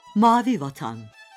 Mavi Vatan.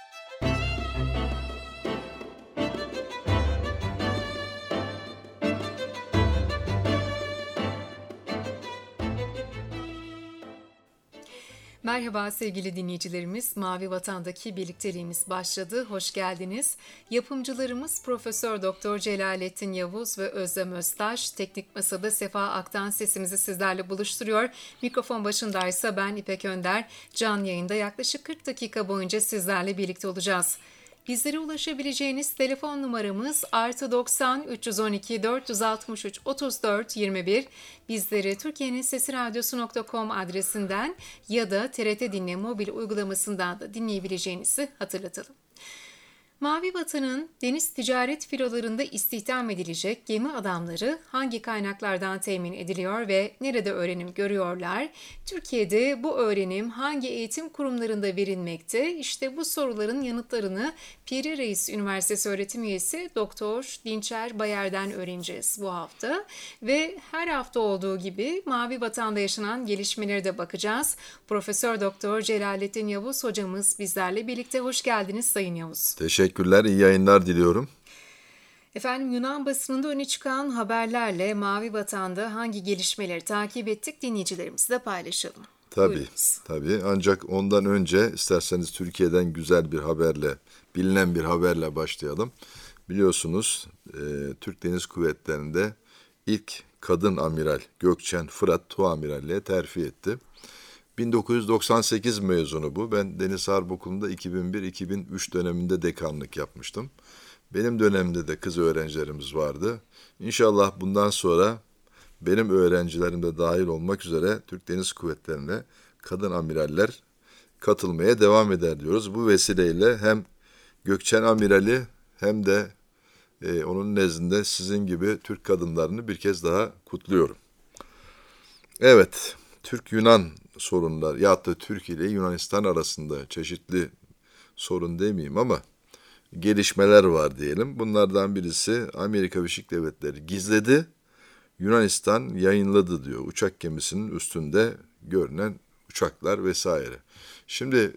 Merhaba sevgili dinleyicilerimiz, Mavi Vatan'daki birlikteliğimiz başladı. Hoş geldiniz. Yapımcılarımız Profesör Doktor Celalettin Yavuz ve Özlem Öztaş. Teknik Masada Sefa Aktan sesimizi sizlerle buluşturuyor. Mikrofon başındaysa ben İpek Önder. Canlı yayında yaklaşık 40 dakika boyunca sizlerle birlikte olacağız. Bizlere ulaşabileceğiniz telefon numaramız +90 312 463 34 21. Bizleri Türkiye'nin Sesi Radyosu.com adresinden ya da TRT Dinle mobil uygulamasından da dinleyebileceğinizi hatırlatalım. Mavi Vatan'ın deniz ticaret filolarında istihdam edilecek gemi adamları hangi kaynaklardan temin ediliyor ve nerede öğrenim görüyorlar? Türkiye'de bu öğrenim hangi eğitim kurumlarında verilmekte? İşte bu soruların yanıtlarını Piri Reis Üniversitesi öğretim üyesi Doktor Dinçer Bayer'den öğreneceğiz bu hafta. Ve her hafta olduğu gibi Mavi Vatan'da yaşanan gelişmelere de bakacağız. Profesör Doktor Celalettin Yavuz hocamız bizlerle birlikte. Hoş geldiniz Sayın Yavuz. Teşekkürler, iyi yayınlar diliyorum. Efendim, Yunan basınında öne çıkan haberlerle Mavi Vatan'da hangi gelişmeleri takip ettik dinleyicilerimizle paylaşalım. Tabii. Ancak ondan önce isterseniz Türkiye'den güzel bir haberle, bilinen bir haberle başlayalım. Biliyorsunuz Türk Deniz Kuvvetleri'nde ilk kadın amiral Gökçen Fırat Tuamiralliğe terfi etti. 1998 mezunu bu. Ben Deniz Harp Okulu'nda 2001-2003 döneminde dekanlık yapmıştım. Benim dönemimde de kız öğrencilerimiz vardı. İnşallah bundan sonra benim öğrencilerim de dahil olmak üzere Türk Deniz Kuvvetleri'ne kadın amiraller katılmaya devam eder diyoruz. Bu vesileyle hem Gökçen Amirali hem de onun nezdinde sizin gibi Türk kadınlarını bir kez daha kutluyorum. Evet, Türk-Yunan sorunlar ya da Türkiye ile Yunanistan arasında çeşitli sorun demeyeyim ama gelişmeler var diyelim. Bunlardan birisi Amerika Birleşik Devletleri gizledi, Yunanistan yayınladı diyor. Uçak gemisinin üstünde görünen uçaklar vesaire. Şimdi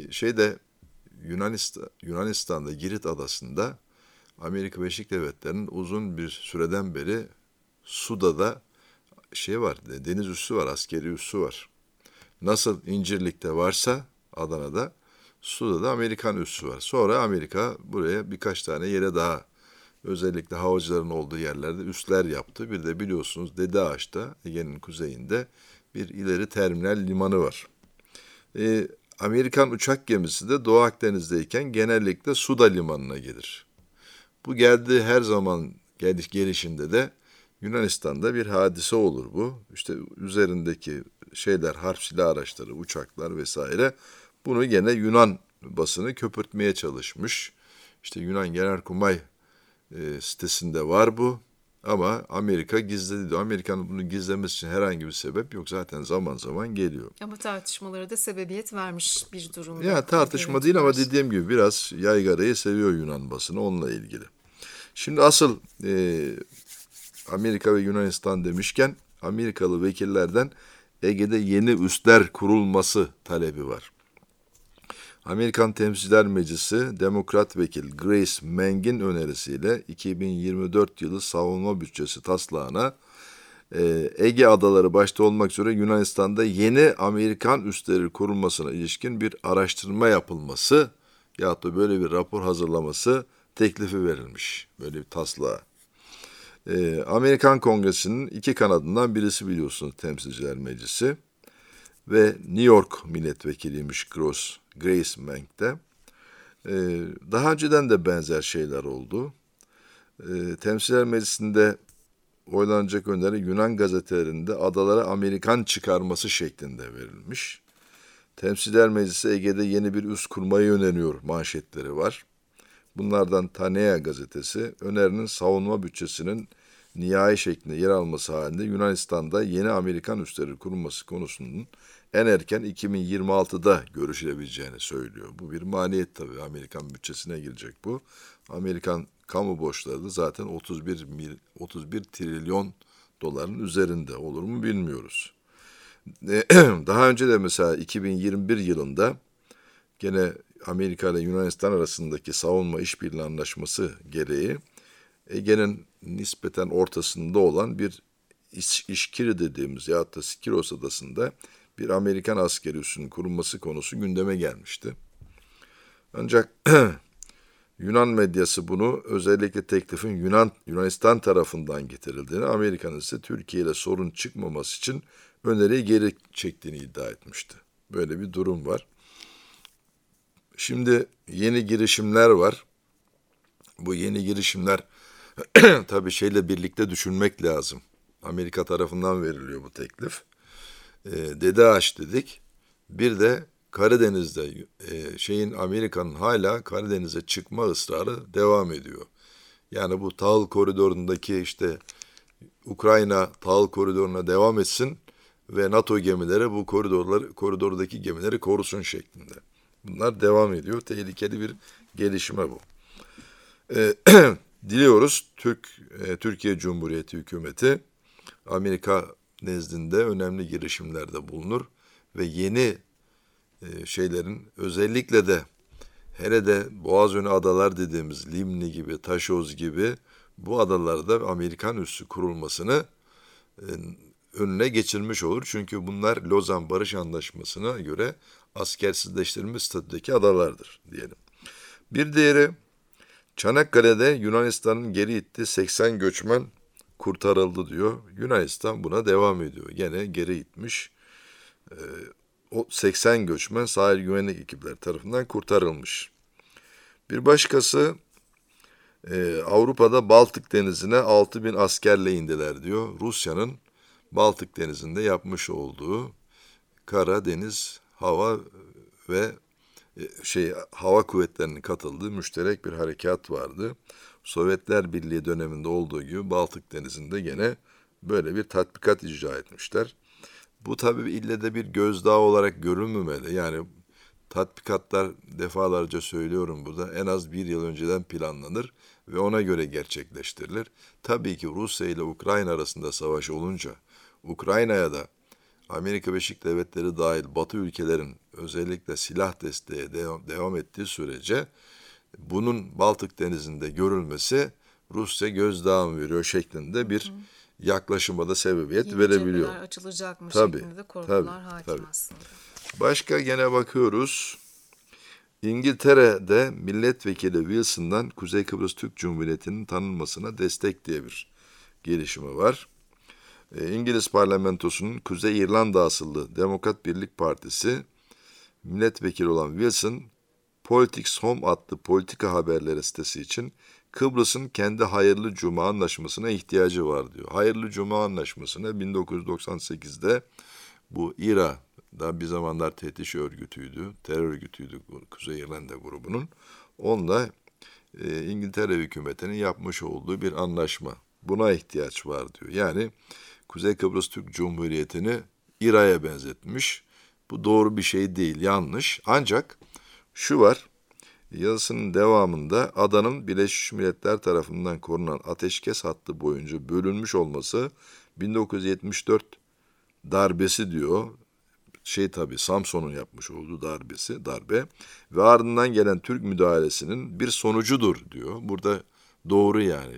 Yunanistan'da Girit Adası'nda Amerika Birleşik Devletleri'nin uzun bir süreden beri suda da var, deniz üssü var, askeri üssü var. Nasıl İncirlik'te varsa Adana'da, suda da Amerikan üssü var. Sonra Amerika buraya birkaç tane yere daha, özellikle havacıların olduğu yerlerde üsler yaptı. Bir de biliyorsunuz Dede Ağaç'ta, Ege'nin kuzeyinde bir ileri terminal limanı var. Amerikan uçak gemisi de Doğu Akdeniz'deyken genellikle Suda limanına gelir. Bu geldiği her zaman gelişinde de Yunanistan'da bir hadise olur bu. İşte üzerindeki harp silah araçları, uçaklar vesaire. Bunu gene Yunan basını köpürtmeye çalışmış. İşte Yunan Genelkurmay sitesinde var bu. Ama Amerika gizledi diyor. Amerika'nın bunu gizlemesi için herhangi bir sebep yok. Zaten zaman zaman geliyor. Ama tartışmalara da sebebiyet vermiş bir durum. Ya tartışma değil ama dediğim gibi biraz yaygarayı seviyor Yunan basını onunla ilgili. Şimdi asıl Amerika ve Yunanistan demişken Amerikalı vekillerden Ege'de yeni üsler kurulması talebi var. Amerikan Temsilciler Meclisi Demokrat Vekil Grace Meng'in önerisiyle 2024 yılı savunma bütçesi taslağına Ege adaları başta olmak üzere Yunanistan'da yeni Amerikan üsleri kurulmasına ilişkin bir araştırma yapılması yahut da böyle bir rapor hazırlaması teklifi verilmiş böyle bir taslağa. Amerikan Kongresi'nin iki kanadından birisi biliyorsunuz Temsilciler Meclisi ve New York milletvekiliymiş Grace Meng'de. Daha önceden de benzer şeyler oldu. Temsilciler Meclisi'nde oylanacak öneri Yunan gazetelerinde adalara Amerikan çıkarması şeklinde verilmiş. Temsilciler Meclisi Ege'de yeni bir üs kurmayı öneriyor manşetleri var. Bunlardan Tanea gazetesi önerinin savunma bütçesinin nihai şeklinde yer alması halinde Yunanistan'da yeni Amerikan üsleri kurulması konusunun en erken 2026'da görüşülebileceğini söylüyor. Bu bir maliyet tabii. Amerikan bütçesine girecek bu. Amerikan kamu borçları da zaten 31 trilyon doların üzerinde olur mu bilmiyoruz. Daha önce de mesela 2021 yılında gene Amerika ile Yunanistan arasındaki savunma işbirliği anlaşması gereği Ege'nin nispeten ortasında olan bir İşkiri dediğimiz ya da Skiros Adası'nda bir Amerikan askeri üssünün kurulması konusu gündeme gelmişti. Ancak Yunan medyası bunu özellikle teklifin Yunanistan tarafından getirildiğini, Amerika'nın ise Türkiye ile sorun çıkmaması için öneriyi geri çektiğini iddia etmişti. Böyle bir durum var. Şimdi yeni girişimler var. Bu yeni girişimler tabii şeyle birlikte düşünmek lazım. Amerika tarafından veriliyor bu teklif. Dede Ağaç dedik. Bir de Karadeniz'de Amerika'nın hala Karadeniz'e çıkma ısrarı devam ediyor. Yani bu tahıl koridorundaki Ukrayna tahıl koridoruna devam etsin ve NATO gemileri bu koridordaki gemileri korusun şeklinde. Bunlar devam ediyor. Tehlikeli bir gelişme bu. Diliyoruz Türkiye Cumhuriyeti hükümeti Amerika nezdinde önemli girişimlerde bulunur ve yeni şeylerin özellikle de hele de Boğazönü adalar dediğimiz Limni gibi, Taşoz gibi bu adalarda Amerikan üssü kurulmasını önüne geçirmiş olur. Çünkü bunlar Lozan Barış Anlaşması'na göre askersizleştirilmiş statüdeki adalardır diyelim. Bir diğeri Çanakkale'de Yunanistan'ın geri ittiği 80 göçmen kurtarıldı diyor. Yunanistan buna devam ediyor. Gene geri itmiş. O 80 göçmen sahil güvenlik ekipleri tarafından kurtarılmış. Bir başkası Avrupa'da Baltık Denizi'ne 6.000 askerle indiler diyor. Rusya'nın Baltık Denizi'nde yapmış olduğu kara, deniz, hava ve hava kuvvetlerinin katıldığı müşterek bir harekat vardı. Sovyetler Birliği döneminde olduğu gibi Baltık Denizi'nde gene böyle bir tatbikat icra etmişler. Bu tabii ille de bir gözdağı olarak görülmemeli. Yani tatbikatlar defalarca söylüyorum burada en az bir yıl önceden planlanır ve ona göre gerçekleştirilir. Tabii ki Rusya ile Ukrayna arasında savaş olunca Ukrayna'ya da Amerika Birleşik Devletleri dahil Batı ülkelerin özellikle silah desteği devam ettiği sürece bunun Baltık Denizi'nde görülmesi Rusya gözdağı mı veriyor şeklinde bir yaklaşıma da sebebiyet yeni verebiliyor. Cepheler açılacak mı Tabii, şeklinde de korkular hakim tabii. aslında. Başka gene bakıyoruz. İngiltere'de milletvekili Wilson'dan Kuzey Kıbrıs Türk Cumhuriyeti'nin tanınmasına destek diye bir gelişme var. İngiliz parlamentosunun Kuzey İrlanda asıllı Demokrat Birlik Partisi milletvekili olan Wilson, Politics Home adlı politika haberleri sitesi için Kıbrıs'ın kendi Hayırlı Cuma Anlaşması'na ihtiyacı var diyor. Hayırlı Cuma Anlaşması'na 1998'de bu İRA'da bir zamanlar TETİŞ örgütüydü, terör örgütüydü Kuzey İrlanda grubunun. Onunla İngiltere hükümetinin yapmış olduğu bir anlaşma. Buna ihtiyaç var diyor. Yani Kuzey Kıbrıs Türk Cumhuriyeti'ni İRA'ya benzetmiş. Bu doğru bir şey değil, yanlış. Ancak şu var, yazısının devamında adanın Birleşmiş Milletler tarafından korunan ateşkes hattı boyunca bölünmüş olması 1974 darbesi diyor. Tabii Samsun'un yapmış olduğu darbe ve ardından gelen Türk müdahalesinin bir sonucudur diyor. Burada doğru yani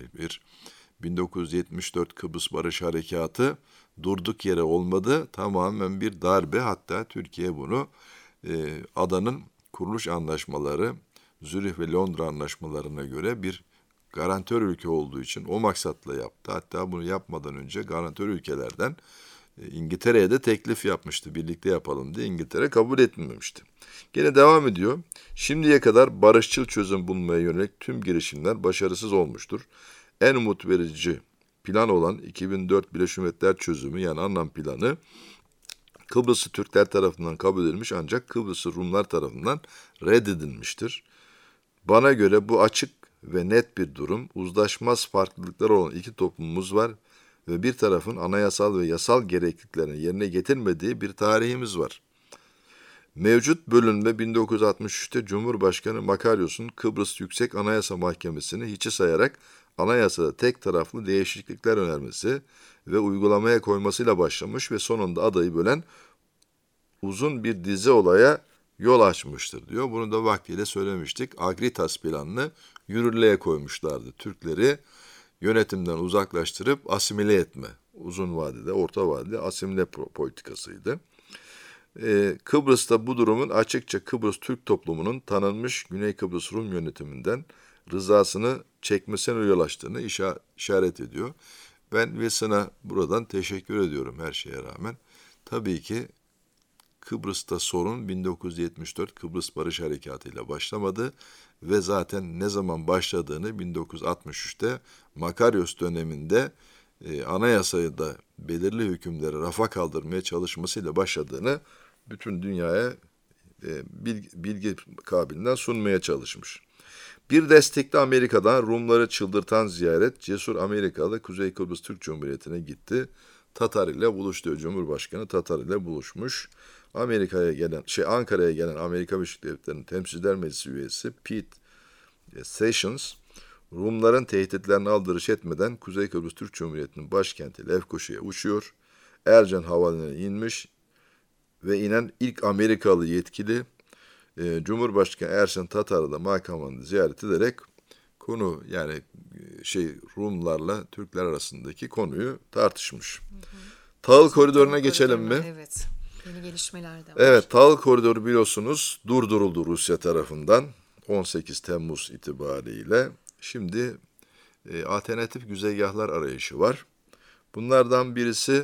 1974 Kıbrıs Barış Harekatı durduk yere olmadı. Tamamen bir darbe. Hatta Türkiye bunu adanın kuruluş anlaşmaları, Zürih ve Londra anlaşmalarına göre bir garantör ülke olduğu için o maksatla yaptı. Hatta bunu yapmadan önce garantör ülkelerden İngiltere'ye de teklif yapmıştı. Birlikte yapalım diye. İngiltere kabul etmemişti. Gene devam ediyor. Şimdiye kadar barışçıl çözüm bulmaya yönelik tüm girişimler başarısız olmuştur. En umut verici plan olan 2004 Birleşmiş Milletler çözümü yani Annan planı Kıbrıslı Türkler tarafından kabul edilmiş ancak Kıbrıslı Rumlar tarafından reddedilmiştir. Bana göre bu açık ve net bir durum. Uzlaşmaz farklılıklar olan iki toplumumuz var ve bir tarafın anayasal ve yasal gerekliliklerini yerine getirmediği bir tarihimiz var. Mevcut bölümde 1963'te Cumhurbaşkanı Makaryos'un Kıbrıs Yüksek Anayasa Mahkemesi'ni hiçe sayarak anayasada tek taraflı değişiklikler önermesi ve uygulamaya koymasıyla başlamış ve sonunda adayı bölen uzun bir dizi olaya yol açmıştır diyor. Bunu da vaktiyle söylemiştik. Agritas planını yürürlüğe koymuşlardı. Türkleri yönetimden uzaklaştırıp asimile etme. Uzun vadede, orta vadede asimile politikasıydı. Kıbrıs'ta bu durumun açıkça Kıbrıs Türk toplumunun tanınmış Güney Kıbrıs Rum yönetiminden rızasını çekmesine yol açtığını işaret ediyor. Ben Wilson'a buradan teşekkür ediyorum her şeye rağmen. Tabii ki Kıbrıs'ta sorun 1974 Kıbrıs Barış Harekatı ile başlamadı ve zaten ne zaman başladığını 1963'te Makarios döneminde anayasayı da belirli hükümleri rafa kaldırmaya çalışmasıyla başladığını bütün dünyaya bilgi kabiliğinden sunmaya çalışmış. Bir destekli Amerika'dan Rumları çıldırtan ziyaret, cesur Amerikalı Kuzey Kıbrıs Türk Cumhuriyeti'ne gitti. Tatar ile buluştu. Cumhurbaşkanı Tatar ile buluşmuş. Ankara'ya gelen Amerika Birleşik Devletleri'nin Temsilciler Meclisi üyesi Pete Sessions, Rumların tehditlerine aldırış etmeden Kuzey Kıbrıs Türk Cumhuriyeti'nin başkenti Lefkoşa'ya uçuyor. Ercan Havalimanı'na inmiş ve inen ilk Amerikalı yetkili Cumhurbaşkanı Ersin Tatar'ı da makamını ziyaret ederek konu Rumlarla Türkler arasındaki konuyu tartışmış. Tahıl koridoruna geçelim mi? Evet. Yeni gelişmeler de var. Evet, tahıl koridoru biliyorsunuz durduruldu Rusya tarafından 18 Temmuz itibariyle. Şimdi alternatif güzergahlar arayışı var. Bunlardan birisi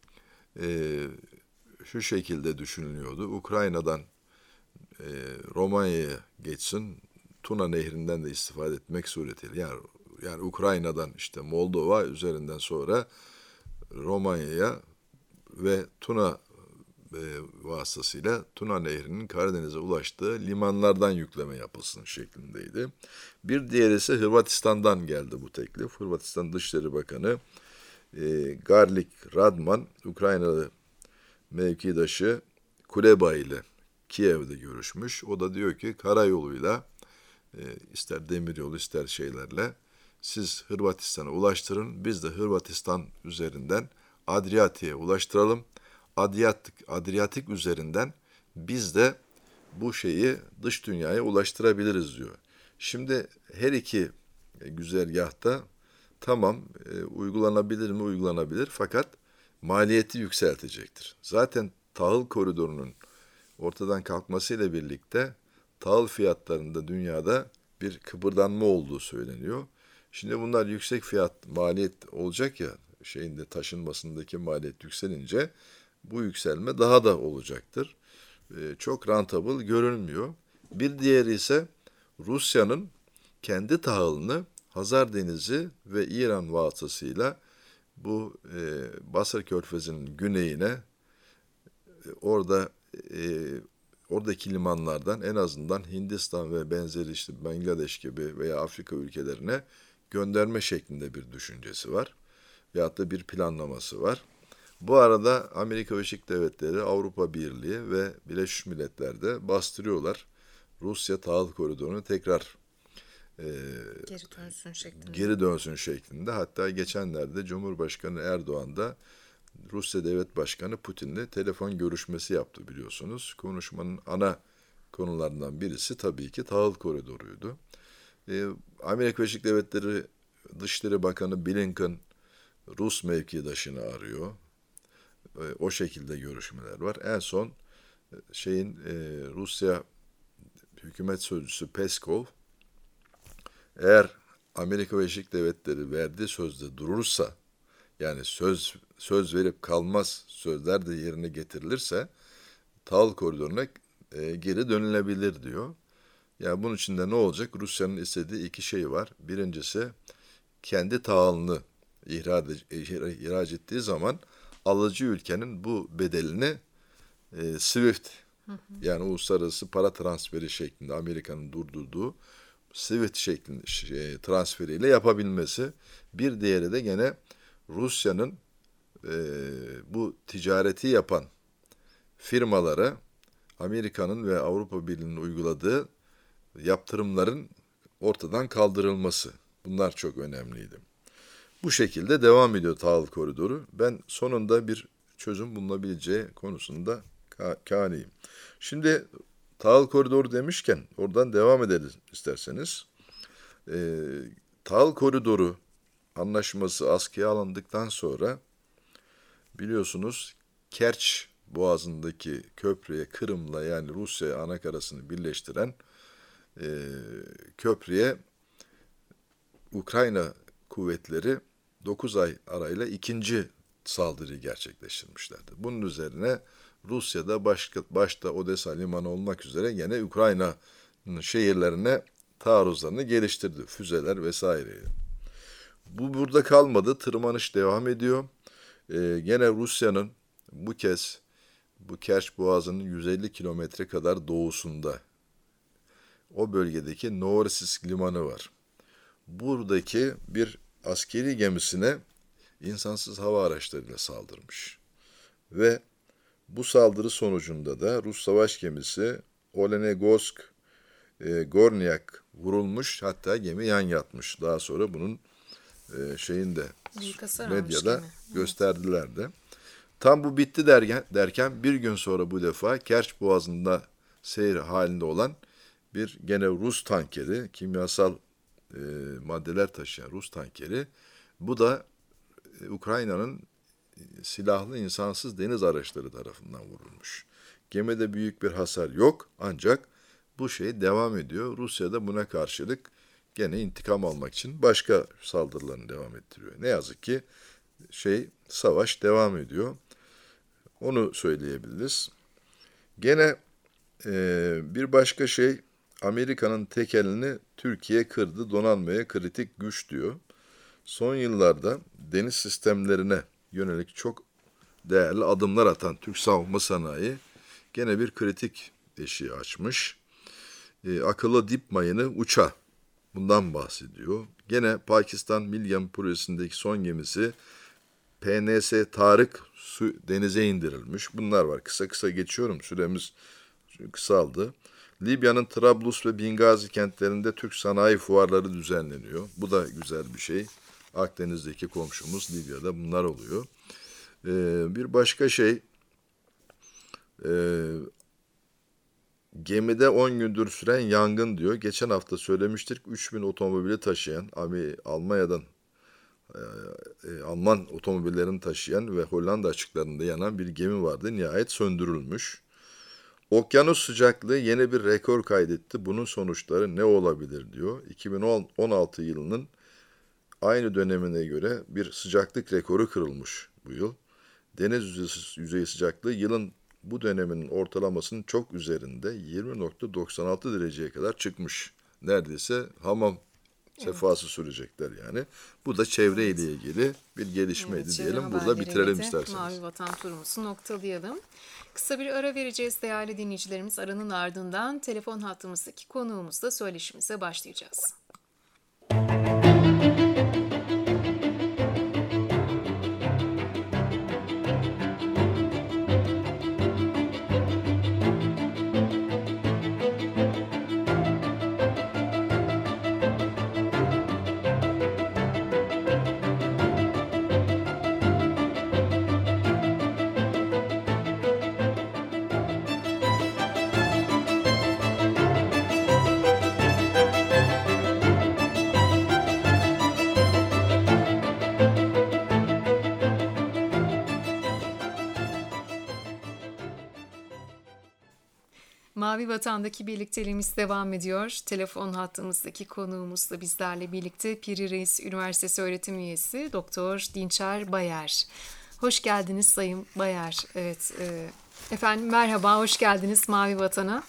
şu şekilde düşünülüyordu. Ukrayna'dan Romanya'ya geçsin, Tuna Nehri'nden de istifade etmek suretiyle. Yani Ukrayna'dan Moldova üzerinden sonra Romanya'ya ve Tuna vasıtasıyla Tuna Nehri'nin Karadeniz'e ulaştığı limanlardan yükleme yapılsın şeklindeydi. Bir diğeri ise Hırvatistan'dan geldi bu teklif. Hırvatistan Dışişleri Bakanı Garlik Radman, Ukraynalı mevkidaşı Kuleba ile Kiev'de görüşmüş. O da diyor ki karayoluyla ister demiryolu ister şeylerle siz Hırvatistan'a ulaştırın. Biz de Hırvatistan üzerinden Adriyatik'e ulaştıralım. Adriyatik üzerinden biz de bu şeyi dış dünyaya ulaştırabiliriz diyor. Şimdi her iki güzergahta tamam uygulanabilir mi? Uygulanabilir fakat maliyeti yükseltecektir. Zaten tahıl koridorunun ortadan kalkmasıyla birlikte tahıl fiyatlarında dünyada bir kıpırdanma olduğu söyleniyor. Şimdi bunlar yüksek maliyet olacak ya taşınmasındaki maliyet yükselince bu yükselme daha da olacaktır. Çok rentable görünmüyor. Bir diğeri ise Rusya'nın kendi tahılını Hazar Denizi ve İran vasıtasıyla bu Basra Körfezi'nin güneyine oradaki limanlardan en azından Hindistan ve benzeri Bangladeş gibi veya Afrika ülkelerine gönderme şeklinde bir düşüncesi var. Veyahut da bir planlaması var. Bu arada Amerika Birleşik Devletleri, Avrupa Birliği ve Birleşmiş Milletler de bastırıyorlar. Rusya tahıl koridorunu tekrar geri dönsün şeklinde. Hatta geçenlerde Cumhurbaşkanı Erdoğan da Rusya Devlet Başkanı Putin'le telefon görüşmesi yaptı biliyorsunuz. Konuşmanın ana konularından birisi tabii ki tahıl koridoruydu. Amerika Birleşik Devletleri Dışişleri Bakanı Blinken Rus mevkidaşını arıyor. O şekilde görüşmeler var. En son Rusya hükümet sözcüsü Peskov eğer Amerika Birleşik Devletleri verdiği sözde durursa yani söz verip kalmaz sözler de yerine getirilirse tahıl koridoruna geri dönülebilir diyor. Yani bunun için de ne olacak? Rusya'nın istediği iki şey var. Birincisi kendi tahılını ihraç ettiği zaman alıcı ülkenin bu bedelini SWIFT yani uluslararası para transferi şeklinde Amerika'nın durdurduğu SWIFT şeklinde transferiyle yapabilmesi. Bir diğeri de gene Rusya'nın bu ticareti yapan firmalara Amerika'nın ve Avrupa Birliği'nin uyguladığı yaptırımların ortadan kaldırılması. Bunlar çok önemliydi. Bu şekilde devam ediyor tahıl koridoru. Ben sonunda bir çözüm bulunabileceği konusunda kâniyim. Şimdi Tahıl Koridoru demişken oradan devam edelim isterseniz. Tahıl Koridoru anlaşması askıya alındıktan sonra biliyorsunuz Kerç Boğazı'ndaki köprüye, Kırım'la yani Rusya anakarasını birleştiren köprüye Ukrayna kuvvetleri 9 ay arayla ikinci saldırıyı gerçekleştirmişlerdi. Bunun üzerine Rusya'da başta Odessa limanı olmak üzere yine Ukrayna'nın şehirlerine taarruzlarını geliştirdi. Füzeler vesaire. Bu burada kalmadı. Tırmanış devam ediyor. Gene Rusya'nın bu kez bu Kerç Boğazı'nın 150 kilometre kadar doğusunda o bölgedeki Novorossiysk limanı var. Buradaki bir askeri gemisine insansız hava araçlarıyla saldırmış. Ve bu saldırı sonucunda da Rus savaş gemisi Olenegorsk Gornyak vurulmuş, hatta gemi yan yatmış. Daha sonra bunun medyada gösterdiler de. Tam bu bitti derken bir gün sonra bu defa Kerç Boğazı'nda seyir halinde olan bir gene Rus tankeri, kimyasal maddeler taşıyan Rus tankeri, bu da Ukrayna'nın silahlı insansız deniz araçları tarafından vurulmuş. Gemide büyük bir hasar yok, ancak bu şey devam ediyor. Rusya da buna karşılık gene intikam almak için başka saldırılarını devam ettiriyor. Ne yazık ki savaş devam ediyor. Onu söyleyebiliriz. Gene bir başka şey, Amerika'nın tekelini Türkiye kırdı, donanmaya kritik güç diyor. Son yıllarda deniz sistemlerine yönelik çok değerli adımlar atan Türk savunma sanayi gene bir kritik eşiği açmış. Akıllı dip mayını uça, bundan bahsediyor. Gene Pakistan Milgem projesindeki son gemisi PNS Tarık denize indirilmiş. Bunlar var. Kısa kısa geçiyorum. Süremiz kısaldı. Libya'nın Trablus ve Bingazi kentlerinde Türk sanayi fuarları düzenleniyor. Bu da güzel bir şey. Akdeniz'deki komşumuz Libya'da bunlar oluyor. Bir başka şey, gemide 10 gündür süren yangın diyor. Geçen hafta söylemiştik, 3000 otomobili taşıyan, Almanya'dan Alman otomobillerini taşıyan ve Hollanda açıklarında yanan bir gemi vardı. Nihayet söndürülmüş. Okyanus sıcaklığı yeni bir rekor kaydetti. Bunun sonuçları ne olabilir diyor. 2016 yılının aynı dönemine göre bir sıcaklık rekoru kırılmış bu yıl. Deniz yüzeyi sıcaklığı yılın bu döneminin ortalamasının çok üzerinde 20.96 dereceye kadar çıkmış. Neredeyse hamam sefası sürecekler yani. Bu da çevreyle ilgili bir gelişmeydi diyelim. Burada bitirelim isterseniz. Mavi Vatan turumuzu noktalayalım. Kısa bir ara vereceğiz değerli dinleyicilerimiz. Aranın ardından telefon hattımızdaki konuğumuzla söyleşimize başlayacağız. Mavi Vatan'daki birlikteliğimiz devam ediyor. Telefon hattımızdaki konuğumuz da bizlerle birlikte Piri Reis Üniversitesi öğretim üyesi Doktor Dinçer Bayer. Hoş geldiniz Sayın Bayer. Evet, efendim merhaba, hoş geldiniz Mavi Vatan'a.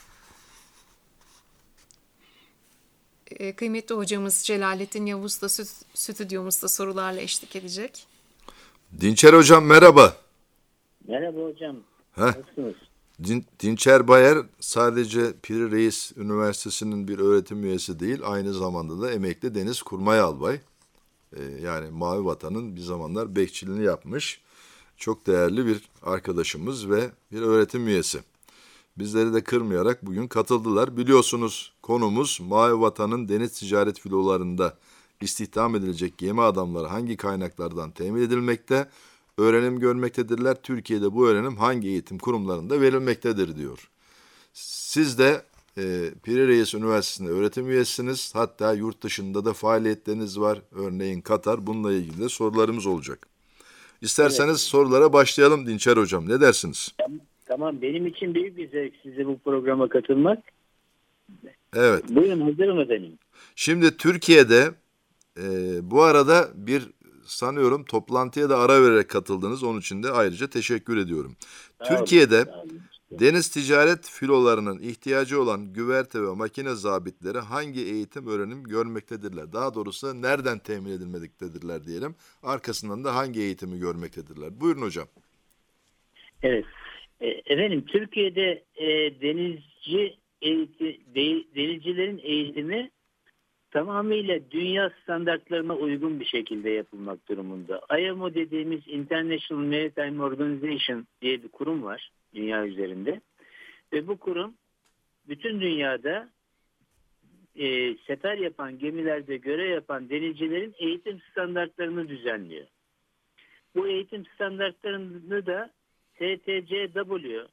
Kıymetli hocamız Celalettin Yavuz da stüdyomuzda sorularla eşlik edecek. Dinçer hocam merhaba. Merhaba hocam. Nasılsınız? Dinçer Bayer sadece Piri Reis Üniversitesi'nin bir öğretim üyesi değil, aynı zamanda da emekli deniz kurmay albay. Yani Mavi Vatan'ın bir zamanlar bekçiliğini yapmış. Çok değerli bir arkadaşımız ve bir öğretim üyesi. Bizleri de kırmayarak bugün katıldılar. Biliyorsunuz konumuz Mavi Vatan'ın deniz ticaret filolarında istihdam edilecek gemi adamları hangi kaynaklardan temin edilmekte, öğrenim görmektedirler. Türkiye'de bu öğrenim hangi eğitim kurumlarında verilmektedir diyor. Siz de Piri Reis Üniversitesi'nde öğretim üyesiniz. Hatta yurt dışında da faaliyetleriniz var. Örneğin Katar. Bununla ilgili de sorularımız olacak. İsterseniz Evet. sorulara başlayalım Dinçer Hocam. Ne dersiniz? Tamam, benim için büyük bir zevk size bu programa katılmak. Evet. Buyurun, hazırım efendim. Şimdi Türkiye'de bu arada bir sanıyorum toplantıya da ara vererek katıldınız. Onun için de ayrıca teşekkür ediyorum. Sağ olun, Türkiye'de sağ olun. deniz ticaret filolarının ihtiyacı olan güverte ve makine zabitleri hangi eğitim öğrenim görmektedirler? Daha doğrusu nereden temin edilmektedirler diyelim. Arkasından da hangi eğitimi görmektedirler? Buyurun hocam. Evet. Efendim, Türkiye'de denizcilerin eğitimi tamamıyla dünya standartlarına uygun bir şekilde yapılmak durumunda. IMO dediğimiz International Maritime Organization diye bir kurum var dünya üzerinde. Ve bu kurum bütün dünyada sefer yapan, gemilerde görev yapan denizcilerin eğitim standartlarını düzenliyor. Bu eğitim standartlarını da STCW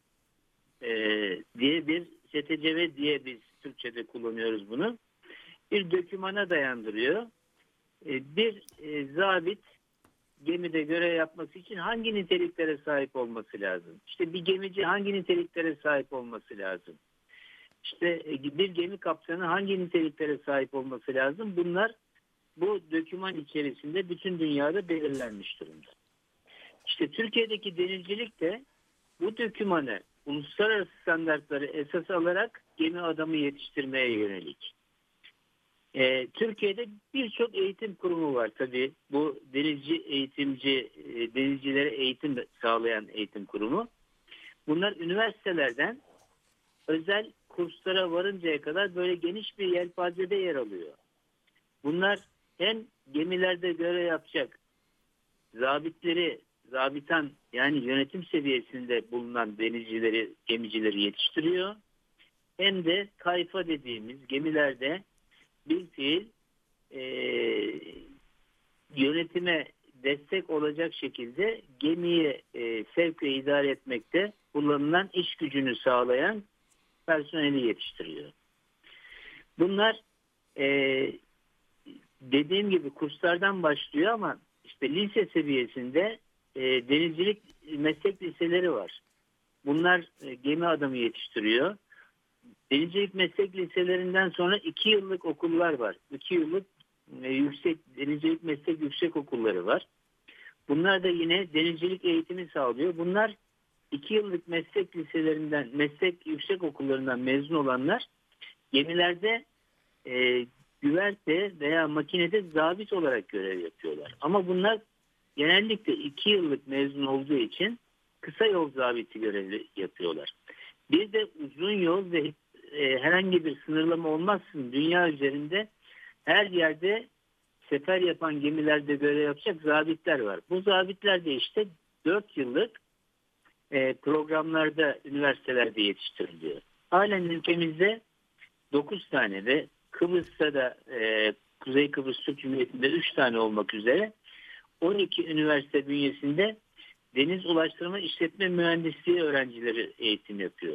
STCW diye biz Türkçe'de kullanıyoruz bunu. Bir dokümana dayandırıyor. Bir zabit gemide görev yapması için hangi niteliklere sahip olması lazım? İşte bir gemici hangi niteliklere sahip olması lazım? İşte bir gemi kaptanı hangi niteliklere sahip olması lazım? Bunlar bu doküman içerisinde bütün dünyada belirlenmiş durumda. İşte Türkiye'deki denizcilik de bu dokümanı, uluslararası standartları esas alarak gemi adamı yetiştirmeye yönelik. Türkiye'de birçok eğitim kurumu var tabii. Bu denizcilere eğitim sağlayan eğitim kurumu. Bunlar üniversitelerden özel kurslara varıncaya kadar böyle geniş bir yelpazede yer alıyor. Bunlar hem gemilerde görev yapacak zabitan yani yönetim seviyesinde bulunan gemicileri yetiştiriyor. Hem de kayfa dediğimiz gemilerde bilfiil yönetime destek olacak şekilde gemiyi sevk ve idare etmekte kullanılan iş gücünü sağlayan personeli yetiştiriyor. Bunlar dediğim gibi kurslardan başlıyor ama işte lise seviyesinde denizcilik meslek liseleri var. Bunlar gemi adamı yetiştiriyor. Denizcilik meslek liselerinden sonra 2 yıllık okullar var. 2 yıllık denizcilik meslek yüksek okulları var. Bunlar da yine denizcilik eğitimi sağlıyor. Bunlar 2 yıllık meslek yüksek okullarından mezun olanlar gemilerde güverte veya makinede zabit olarak görev yapıyorlar. Ama bunlar genellikle 2 yıllık mezun olduğu için kısa yol zabiti görevi yapıyorlar. Bir de uzun yol ve herhangi bir sınırlama olmazsın dünya üzerinde her yerde sefer yapan gemilerde görev yapacak zabitler var. Bu zabitler de işte 4 yıllık programlarda üniversitelerde yetiştiriliyor. Halen ülkemizde 9 tane ve Kıbrıs'ta da Kuzey Kıbrıs Türk Cumhuriyeti'nde 3 tane olmak üzere 12 üniversite bünyesinde deniz ulaştırma işletme mühendisliği öğrencileri eğitim yapıyor.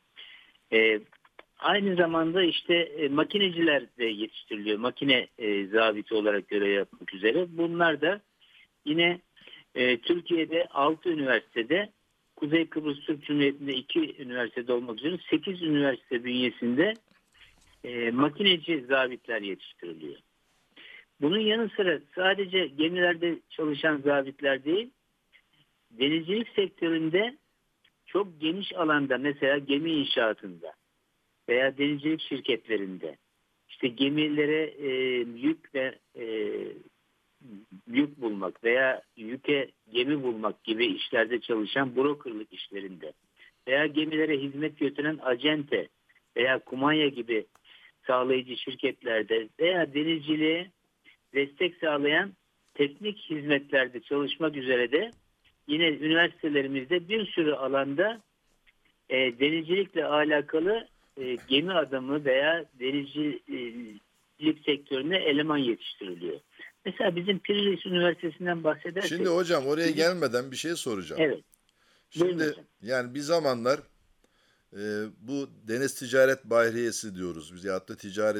Aynı zamanda işte makineciler de yetiştiriliyor. Makine zabiti olarak görev yapmak üzere. Bunlar da yine Türkiye'de 6 üniversitede, Kuzey Kıbrıs Türk Cumhuriyeti'nde 2 üniversitede olmak üzere 8 üniversite bünyesinde makineci zabitler yetiştiriliyor. Bunun yanı sıra sadece gemilerde çalışan zabitler değil, denizcilik sektöründe çok geniş alanda mesela gemi inşaatında veya denizcilik şirketlerinde işte gemilere yük bulmak veya yüke gemi bulmak gibi işlerde çalışan brokerlık işlerinde veya gemilere hizmet götüren acente veya kumanya gibi sağlayıcı şirketlerde veya denizciliğe destek sağlayan teknik hizmetlerde çalışmak üzere de yine üniversitelerimizde bir sürü alanda denizcilikle alakalı gemi adamı veya denizcilik sektörüne eleman yetiştiriliyor. Mesela bizim Piri Reis Üniversitesi'nden bahsedersek. Şimdi hocam oraya gelmeden bir şey soracağım. Evet. Şimdi yani bir zamanlar Bu deniz ticaret bahriyesi diyoruz biz. Ya da ticaret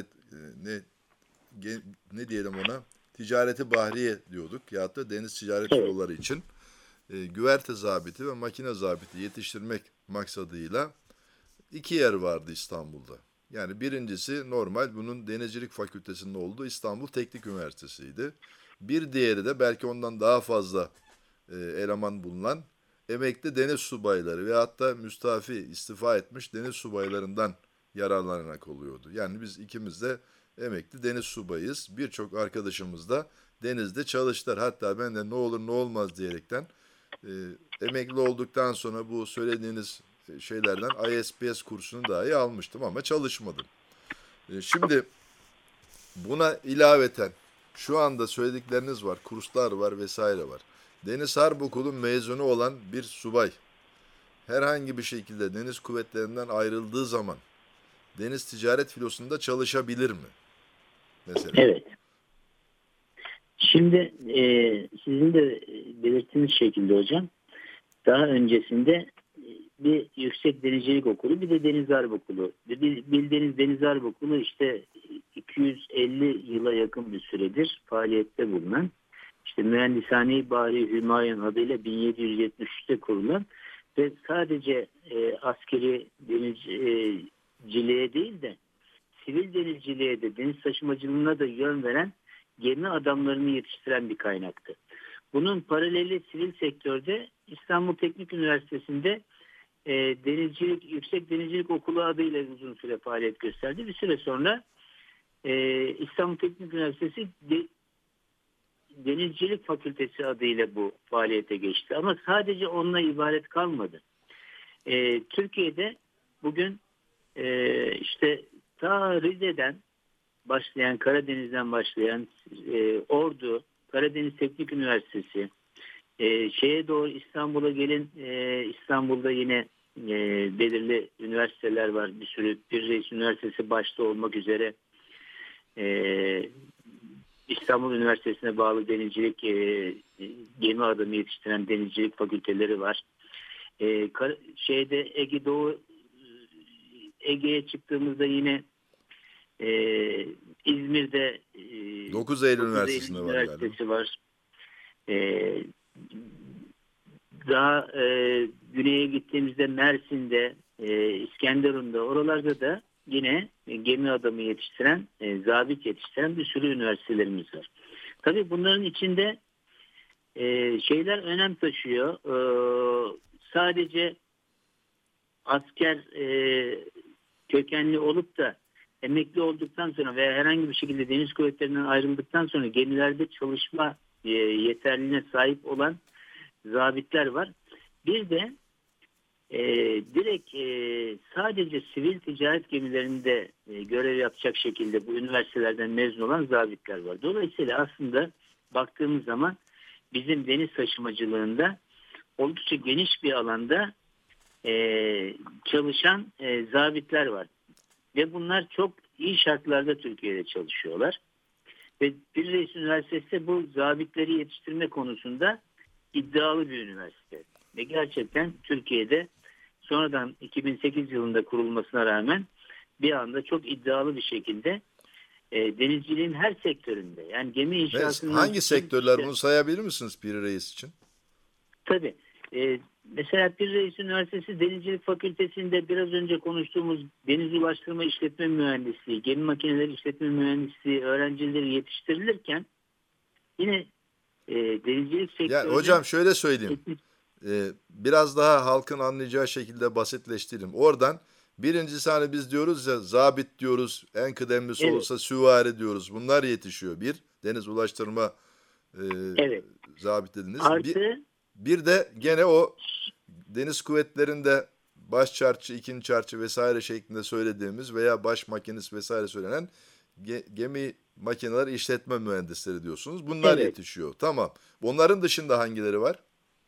ne diyelim ona? Ticareti bahriye diyorduk. Ya da deniz ticaret Evet. filoları için güverte zabiti ve makine zabiti yetiştirmek maksadıyla 2 yer vardı İstanbul'da. Yani birincisi normal bunun Denizcilik Fakültesi'nin olduğu İstanbul Teknik Üniversitesi'ydi. Bir diğeri de belki ondan daha fazla eleman bulunan emekli deniz subayları ve hatta müstafi istifa etmiş deniz subaylarından yararlanarak oluyordu. Yani biz ikimiz de emekli deniz subayıyız. Birçok arkadaşımız da denizde çalıştılar. Hatta ben de ne olur ne olmaz diyerekten emekli olduktan sonra bu söylediğiniz şeylerden ISPS kursunu dahi almıştım ama çalışmadım. Şimdi buna ilaveten şu anda söyledikleriniz var, kurslar var vesaire var. Deniz Harp Okulu mezunu olan bir subay herhangi bir şekilde deniz kuvvetlerinden ayrıldığı zaman deniz ticaret filosunda çalışabilir mi? Mesela. Evet. Şimdi sizin de belirttiğiniz şekilde hocam, daha öncesinde bir yüksek denizcilik okulu, bir de deniz harp okulu. Bildiğiniz deniz harp okulu işte 250 yıla yakın bir süredir faaliyette bulunan, işte Mühendishane-i Bahri Hümayun adıyla 1773'te kurulan ve sadece askeri denizciliğe değil de sivil denizciliğe de, deniz taşımacılığına da yön veren, gemi adamlarını yetiştiren bir kaynaktı. Bunun paraleli sivil sektörde İstanbul Teknik Üniversitesi'nde Yüksek Denizcilik Okulu adıyla uzun süre faaliyet gösterdi. Bir süre sonra İstanbul Teknik Üniversitesi Denizcilik Fakültesi adıyla bu faaliyete geçti. Ama sadece onunla ibaret kalmadı. Türkiye'de bugün işte ta Rize'den başlayan, Karadeniz'den başlayan Ordu, Karadeniz Teknik Üniversitesi, şeye doğru İstanbul'a gelin, İstanbul'da yine belirli üniversiteler var. Bir sürü, Bir Reis Üniversitesi başta olmak üzere İstanbul Üniversitesi'ne bağlı denizcilik, gemi adamı yetiştiren denizcilik fakülteleri var. Şeyde Ege'ye çıktığımızda yine İzmir'de 9 Eylül Üniversitesi'nde Üniversitesi var. Daha güneye gittiğimizde Mersin'de, İskenderun'da, oralarda da yine gemi adamı yetiştiren, zabit yetiştiren bir sürü üniversitelerimiz var. Tabii bunların içinde şeyler önem taşıyor. Sadece asker kökenli olup da emekli olduktan sonra veya herhangi bir şekilde deniz kuvvetlerinden ayrıldıktan sonra gemilerde çalışma yeterliliğine sahip olan zabitler var. Bir de direkt sadece sivil ticaret gemilerinde görev yapacak şekilde bu üniversitelerden mezun olan zabitler var. Dolayısıyla aslında baktığımız zaman bizim deniz taşımacılığında oldukça geniş bir alanda çalışan zabitler var. Ve bunlar çok iyi şartlarda Türkiye'de çalışıyorlar. Ve Bir Reis Üniversitesi bu zabitleri yetiştirme konusunda iddialı bir üniversite. Ve gerçekten Türkiye'de sonradan 2008 yılında kurulmasına rağmen bir anda çok iddialı bir şekilde denizciliğin her sektöründe, yani gemi inşaatından... Hangi sektörler, bunu sayabilir misiniz Bir Reis için? Tabii. Mesela Bir Reis Üniversitesi Denizcilik Fakültesi'nde biraz önce konuştuğumuz deniz ulaştırma işletme mühendisliği, gemi makineleri işletme mühendisliği öğrencileri yetiştirilirken yine denizcilik sektöründe... Yani hocam şöyle söyleyeyim. Biraz daha halkın anlayacağı şekilde basitleştirelim. Oradan birincisi hani biz diyoruz ya, zabit diyoruz, en kıdemlisi Evet. olursa süvari diyoruz. Bunlar yetişiyor. Bir, deniz ulaştırma Evet. zabit dediniz. Artı... Bir de gene o deniz kuvvetlerinde baş çarçı, ikinci çarçı vesaire şeklinde söylediğimiz veya baş makinist vesaire söylenen gemi makineleri işletme mühendisleri diyorsunuz. Bunlar yetişiyor. Tamam. Bunların dışında hangileri var?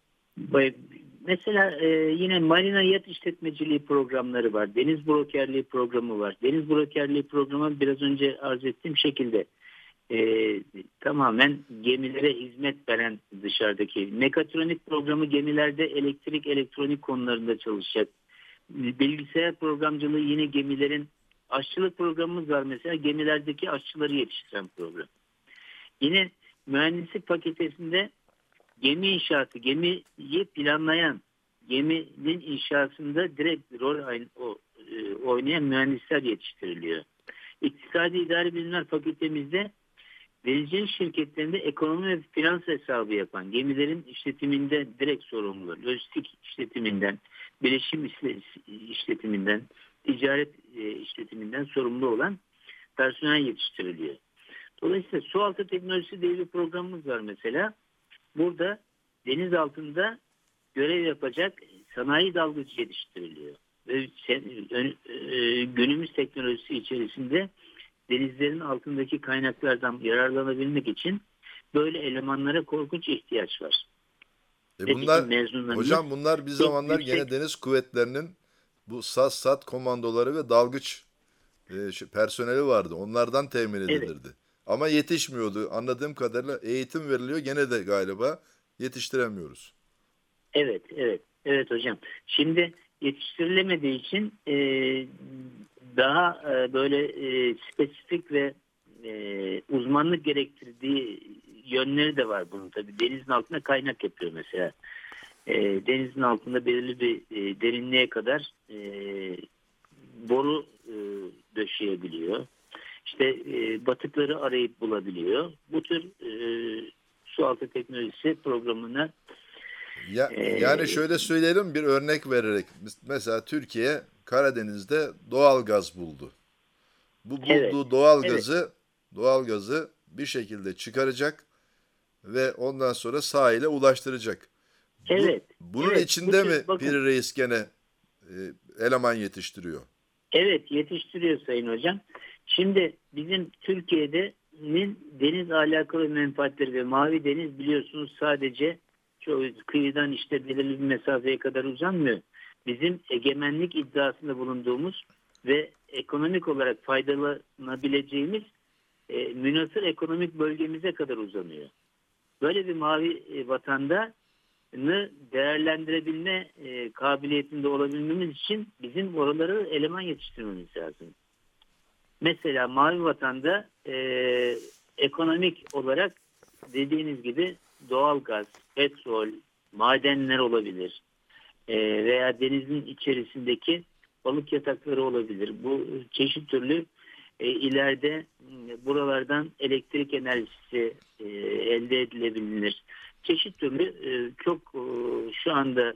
Mesela yine marina yat işletmeciliği programları var. Deniz brokerliği programı var. Deniz brokerliği programı biraz önce arz ettiğim şekilde tamamen gemilere hizmet veren dışarıdaki. Mekatronik programı gemilerde elektrik, elektronik konularında çalışacak bilgisayar programcılığı yine gemilerin, aşçılık programımız var mesela, gemilerdeki aşçıları yetiştiren program. Yine mühendislik fakültesinde gemi inşaatı, gemiyi planlayan, geminin inşasında direkt rol oynayan mühendisler yetiştiriliyor. İktisadi İdari Bilimler Fakültemizde denizcilik şirketlerinde ekonomi ve finans hesabı yapan, gemilerin işletiminden direkt sorumlu, lojistik işletiminden, bilişim işletiminden, ticaret işletiminden sorumlu olan personel yetiştiriliyor. Dolayısıyla sualtı teknolojisi diye bir programımız var mesela. Burada deniz altında görev yapacak sanayi dalgıcı yetiştiriliyor. Ve günümüz teknolojisi içerisinde denizlerin altındaki kaynaklardan yararlanabilmek için böyle elemanlara korkunç ihtiyaç var. Hocam bunlar bir zamanlar gene deniz kuvvetlerinin bu SAT komandoları ve dalgıç personeli vardı. Onlardan temin edilirdi. Evet. Ama yetişmiyordu. Anladığım kadarıyla eğitim veriliyor. Gene de galiba yetiştiremiyoruz. Evet hocam. Şimdi yetiştirilemediği için daha böyle spesifik ve uzmanlık gerektirdiği yönleri de var bunun tabii. Denizin altında kaynak yapıyor mesela. Denizin altında belirli bir derinliğe kadar boru döşeyebiliyor. İşte batıkları arayıp bulabiliyor. Bu tür sualtı teknolojisi programına yani şöyle söyleyelim, bir örnek vererek. Mesela Türkiye Karadeniz'de doğal gaz buldu. Bu bulduğu doğal gazı bir şekilde çıkaracak ve ondan sonra sahile ulaştıracak. Bunun içinde mi Piri Reis gene eleman yetiştiriyor? Evet, yetiştiriyor Sayın Hocam. Şimdi bizim Türkiye'nin deniz alakalı menfaatleri ve Mavi Deniz biliyorsunuz sadece kıyıdan işte belirli bir mesafeye kadar uzanmıyor. Bizim egemenlik iddiasında bulunduğumuz ve ekonomik olarak faydalanabileceğimiz münhasır ekonomik bölgemize kadar uzanıyor. Böyle bir mavi vatanda değerlendirebilme kabiliyetinde olabilmemiz için bizim oraları eleman yetiştirmemiz lazım. Mesela mavi vatanda ekonomik olarak dediğiniz gibi doğal gaz, petrol, madenler olabilir veya denizin içerisindeki balık yatakları olabilir. Bu çeşit türlü ileride buralardan elektrik enerjisi elde edilebilir. Çeşit türlü çok şu anda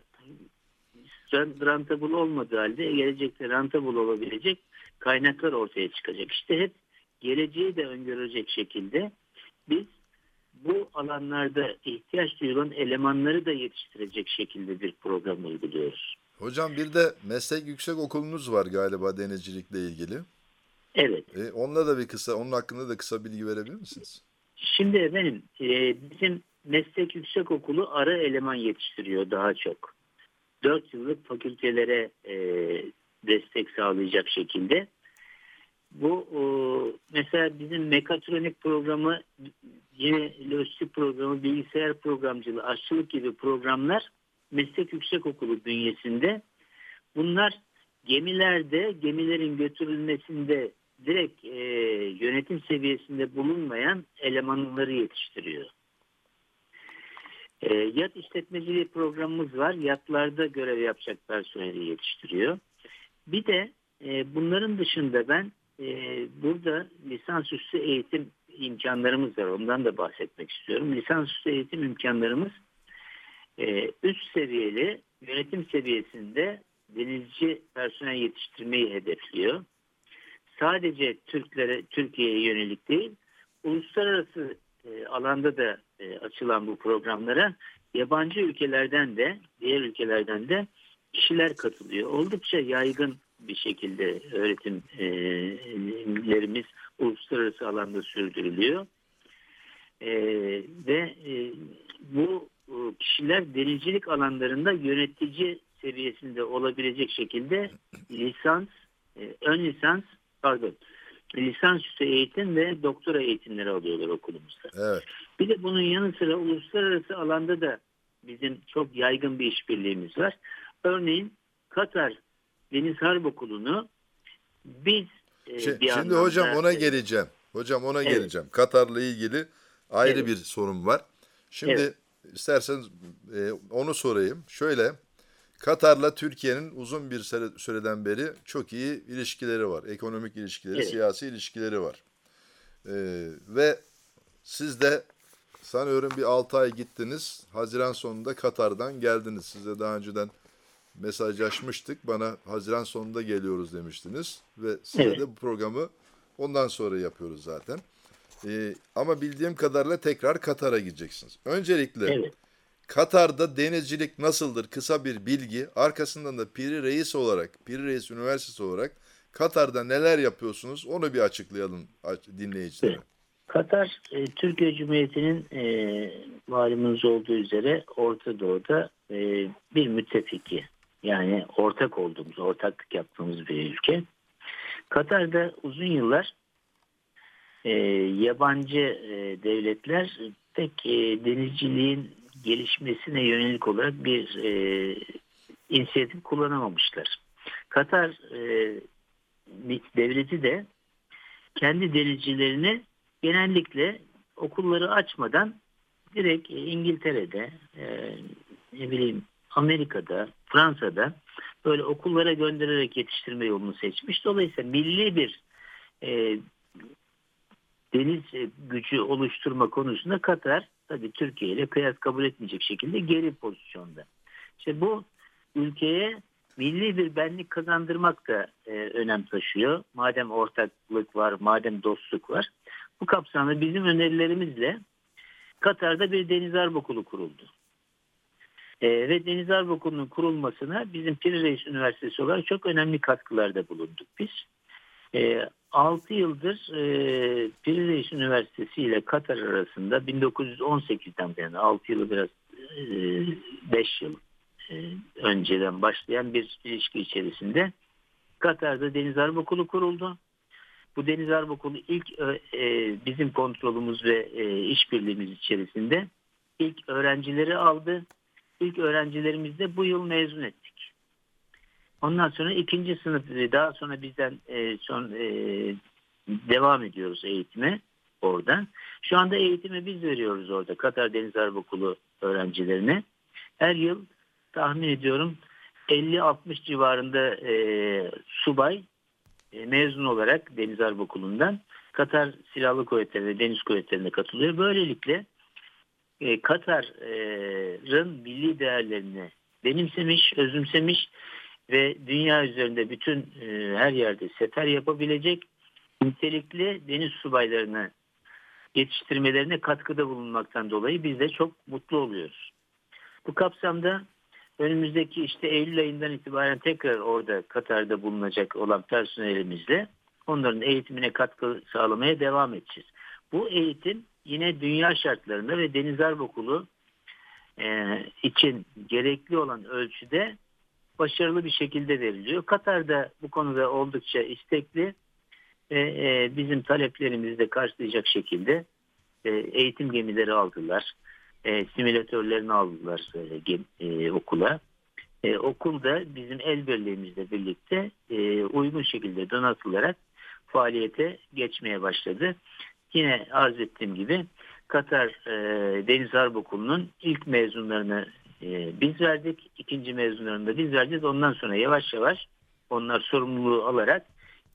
rentable olmadığı halde gelecekte rentable olabilecek kaynaklar ortaya çıkacak. İşte hep geleceği de öngörecek şekilde biz bu alanlarda ihtiyaç duyulan elemanları da yetiştirecek şekilde bir program uyguluyoruz. Hocam bir de meslek yüksek okulunuz var galiba denizcilikle ilgili. Evet. Onun hakkında da kısa bilgi verebilir misiniz? Şimdi efendim bizim meslek yüksek okulu ara eleman yetiştiriyor daha çok. 4 yıllık fakültelere destek sağlayacak şekilde. Bu mesela bizim mekatronik programı, yine lojistik programı, bilgisayar programcılığı, aşçılık gibi programlar meslek yüksek okulu bünyesinde. Bunlar gemilerin götürülmesinde direkt yönetim seviyesinde bulunmayan elemanları yetiştiriyor. Yat işletmeciliği programımız var. Yatlarda görev yapacak personeli yetiştiriyor. Bir de bunların dışında ben burada lisansüstü eğitim imkanlarımız var. Ondan da bahsetmek istiyorum. Lisansüstü eğitim imkanlarımız üst seviyeli yönetim seviyesinde denizci personel yetiştirmeyi hedefliyor. Sadece Türkiye'ye yönelik değil, uluslararası alanda da açılan bu programlara yabancı ülkelerden de, diğer ülkelerden de kişiler katılıyor. Oldukça yaygın bir şekilde öğretimlerimiz uluslararası alanda sürdürülüyor. Ve bu kişiler denizcilik alanlarında yönetici seviyesinde olabilecek şekilde lisansüstü eğitim ve doktora eğitimleri alıyorlar okulumuzda. Evet. Bir de bunun yanı sıra uluslararası alanda da bizim çok yaygın bir işbirliğimiz var. Örneğin Katar Deniz Harp Okulu'nu biz şimdi hocam ona geleceğim. Hocam ona geleceğim. Katar'la ilgili ayrı bir sorun var. Şimdi isterseniz onu sorayım. Şöyle, Katar'la Türkiye'nin uzun bir süreden beri çok iyi ilişkileri var. Ekonomik ilişkileri, siyasi ilişkileri var. Ve siz de sanıyorum bir 6 ay gittiniz. Haziran sonunda Katar'dan geldiniz. Size daha önceden mesajlaşmıştık. Bana Haziran sonunda geliyoruz demiştiniz. Ve size de bu programı ondan sonra yapıyoruz zaten. Ama bildiğim kadarıyla tekrar Katar'a gideceksiniz. Öncelikle Katar'da denizcilik nasıldır? Kısa bir bilgi. Arkasından da Piri Reis Üniversitesi olarak Katar'da neler yapıyorsunuz? Onu bir açıklayalım dinleyicilere. Katar, Türkiye Cumhuriyeti'nin malumunuz olduğu üzere Orta Doğu'da bir müttefiki. Yani ortaklık yaptığımız bir ülke. Katar'da uzun yıllar yabancı devletler pek denizciliğin gelişmesine yönelik olarak bir inisiyatif kullanamamışlar. Katar devleti de kendi denizcilerini genellikle okulları açmadan direkt İngiltere'de, Amerika'da, Fransa'da böyle okullara göndererek yetiştirme yolunu seçmiş. Dolayısıyla milli bir deniz gücü oluşturma konusunda Katar tabii Türkiye ile kıyas kabul etmeyecek şekilde geri pozisyonda. İşte bu ülkeye milli bir benlik kazandırmak da önem taşıyor. Madem ortaklık var, madem dostluk var. Bu kapsamda bizim önerilerimizle Katar'da bir Deniz Harp Okulu kuruldu. Ve Deniz Harp Okulu'nun kurulmasına bizim Piri Reis Üniversitesi olarak çok önemli katkılarda bulunduk biz. 6 yıldır Piri Reis Üniversitesi ile Katar arasında 1918'den yani 6 yılı biraz 5 yıl önceden başlayan bir ilişki içerisinde Katar'da Deniz Harp Okulu kuruldu. Bu Deniz Harp Okulu ilk bizim kontrolümüz ve işbirliğimiz içerisinde ilk öğrencileri aldı. İlk öğrencilerimizi de bu yıl mezun ettik. Ondan sonra 2. sınıf daha sonra bizden devam ediyoruz eğitime oradan. Şu anda eğitimi biz veriyoruz orada Katar Deniz Harp Okulu öğrencilerine. Her yıl tahmin ediyorum 50-60 civarında subay mezun olarak Deniz Harp Okulu'ndan Katar Silahlı Kuvvetleri'ne, Deniz Kuvvetleri'ne katılıyor. Böylelikle Katar'ın milli değerlerini benimsemiş, özümsemiş ve dünya üzerinde bütün her yerde sefer yapabilecek nitelikli deniz subaylarını yetiştirmelerine katkıda bulunmaktan dolayı biz de çok mutlu oluyoruz. Bu kapsamda önümüzdeki Eylül ayından itibaren tekrar orada Katar'da bulunacak olan personelimizle onların eğitimine katkı sağlamaya devam edeceğiz. Bu eğitim yine dünya şartlarında ve Deniz Harp Okulu için gerekli olan ölçüde başarılı bir şekilde veriliyor. Katar'da bu konuda oldukça istekli ve bizim taleplerimizi de karşılayacak şekilde eğitim gemileri aldılar. Simülatörlerini aldılar okula. Okulda bizim el birliğimizle birlikte uygun şekilde donatılarak faaliyete geçmeye başladı. Yine arz ettiğim gibi Katar Deniz Harp Okulu'nun ilk mezunlarını biz verdik. 2. mezunlarını da biz vereceğiz. Ondan sonra yavaş yavaş onlar sorumluluğu alarak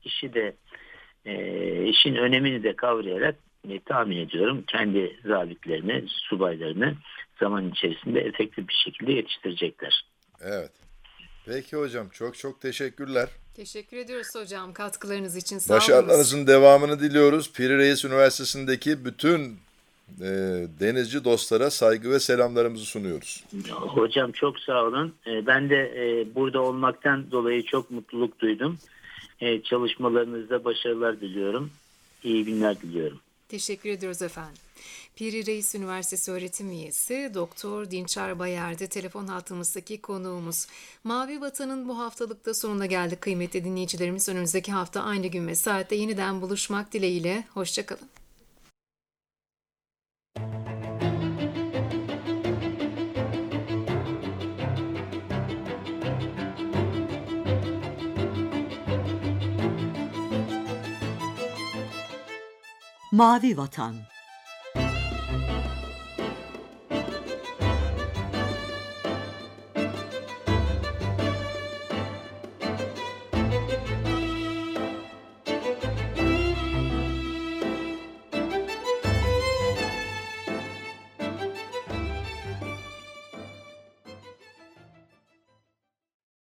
işin önemini de kavrayarak tahmin ediyorum kendi zabitlerini, subaylarını zaman içerisinde efektif bir şekilde yetiştirecekler. Evet. Peki hocam çok teşekkürler. Teşekkür ediyoruz hocam katkılarınız için. Sağ olun. Başarılarınızın devamını diliyoruz. Piri Reis Üniversitesi'ndeki bütün denizci dostlara saygı ve selamlarımızı sunuyoruz. Hocam çok sağ olun. Ben de burada olmaktan dolayı çok mutluluk duydum. Çalışmalarınızda başarılar diliyorum. İyi günler diliyorum. Teşekkür ediyoruz efendim. Piri Reis Üniversitesi öğretim üyesi Doktor Dinçer Bayer'de telefon hattımızdaki konuğumuz. Mavi Vatan'ın bu haftalıkta sonuna geldik kıymetli dinleyicilerimiz. Önümüzdeki hafta aynı gün ve saatte yeniden buluşmak dileğiyle. Hoşçakalın. Mavi Vatan.